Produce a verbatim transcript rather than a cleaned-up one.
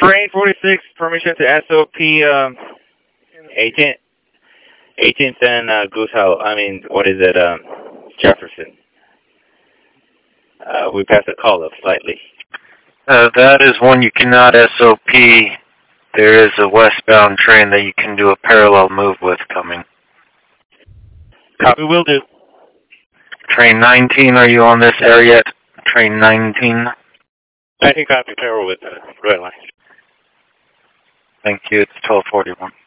Train forty-six, permission to S O P um, eighteenth, eighteenth and uh, Goose Hollow. I mean, what is it, um, Jefferson. Uh, we passed the call up slightly. Uh, that is one you cannot S O P. There is a westbound train that you can do a parallel move with coming. Copy, will do. Train nineteen, are you on this area yet? Train nineteen? nineteen copy, parallel with the red line. Thank you, it's twelve forty-one.